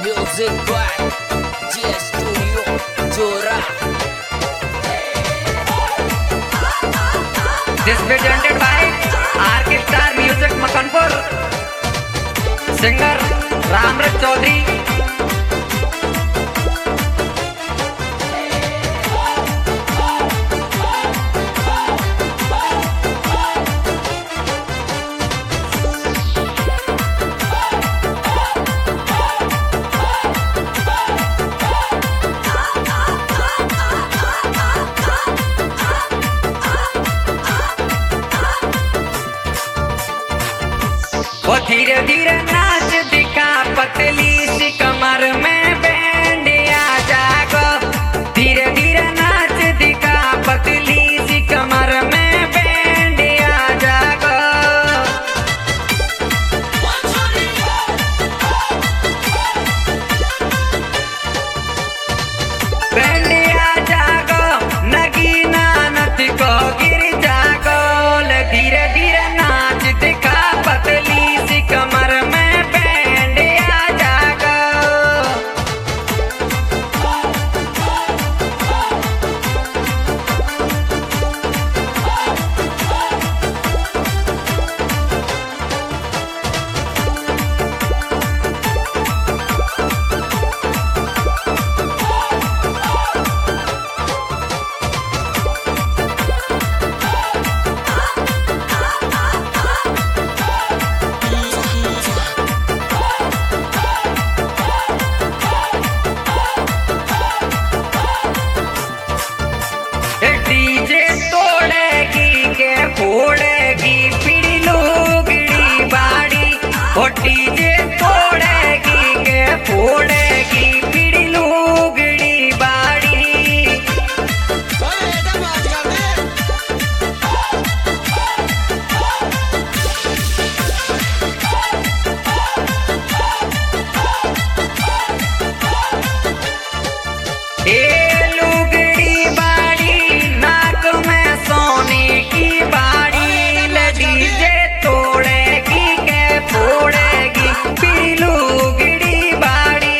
Music by GS Studio Jora. This presented by RK Star Music Makanpur. Singer Ramraj Chaudhary. वो धीरे धीरे नाच दिखा पतली सी कमर में बैंड आ जागो। धीरे धीरे नाच दिखा पतली सी कमर में बैंड आ जागो। बैंड आ जागो नगीना नथ को गिर जागो। धीरे धीरे नाच दिखा पतली सी कमर में बैंड आ जागो। डीजे तोड़ेगी के फोड़ेगी पीड़ी लुगड़ी बाड़ी। ओ डीजे तोड़ेगी के फोड़ेगी पीड़ी लुगड़ी बाड़ी। ए लुगड़ी बाड़ी नाक में सोने की बाड़ी। डीजे तोड़ेगी के फोड़ेगी पीली लुगड़ी बाड़ी।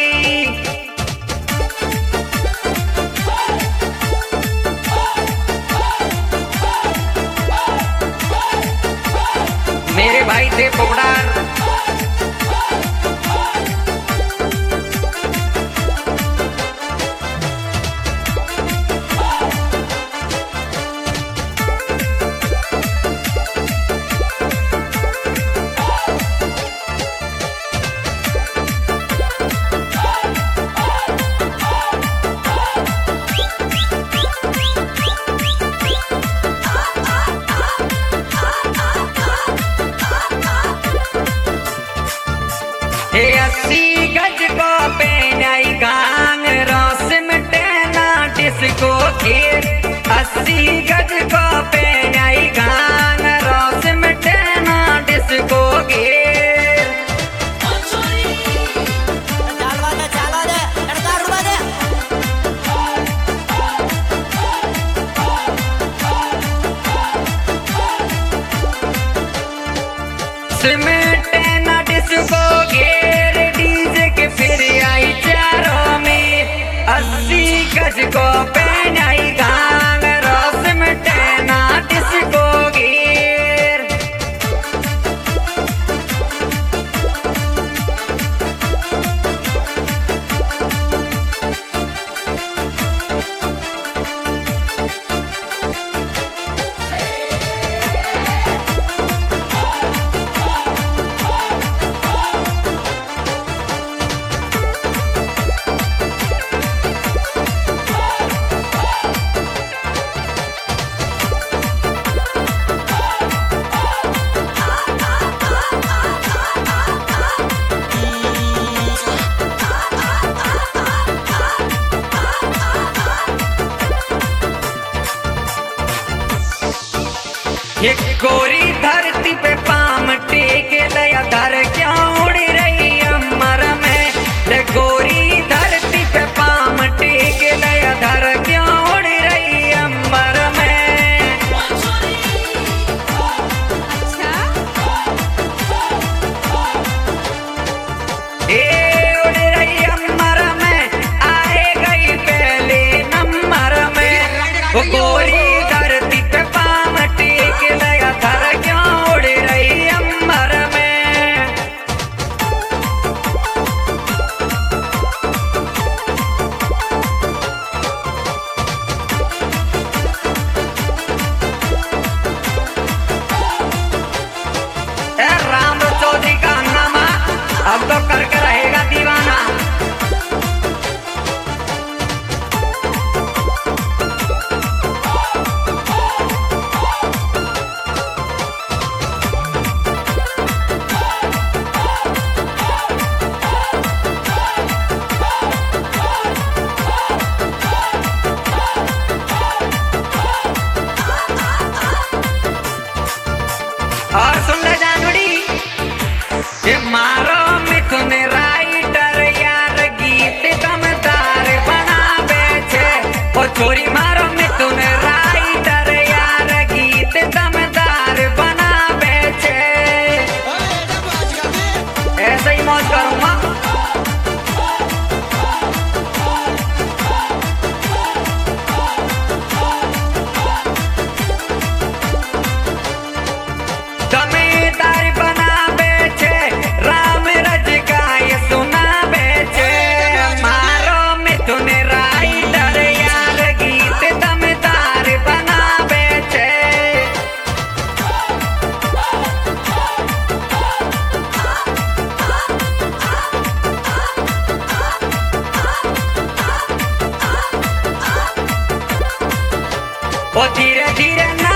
मेरे भाई थे पोगड़ार। हे 80 गज को पेनाई गांग रोस मिटेना डिस्को घेर। 80 गज को पेनाई गांग रोस मिटेना डिस्को घेर। सिमटेना डिस्को घेर डीजे के फिर आई चारों में। 80 गज को पहनाई गांग रोस मिटेना डिस्को घेर। ये गोरी धरती पे पाम टेके लया धर क्या उड़ रही अमर में। ले गोरी धरती पे पाम टेके लया धर क्या उड़ रही अमर में। ए उड़ रही करके रहेगा दीवाना। और सुन ले जानूड़ी, ये मारो मिथुन राइटर यार गीत दमदार बनावे छे। ओ छोरी मारो मिथुन राइटर यार गीत दमदार बनावे छे। ऐसे ही मौज करूँगा। दमदार बनावे छे, राम रज गाय सुनावे छे। मारो मिथुन राइटर यार गीत दमदार बनावे छे। ओ धीरे धीरे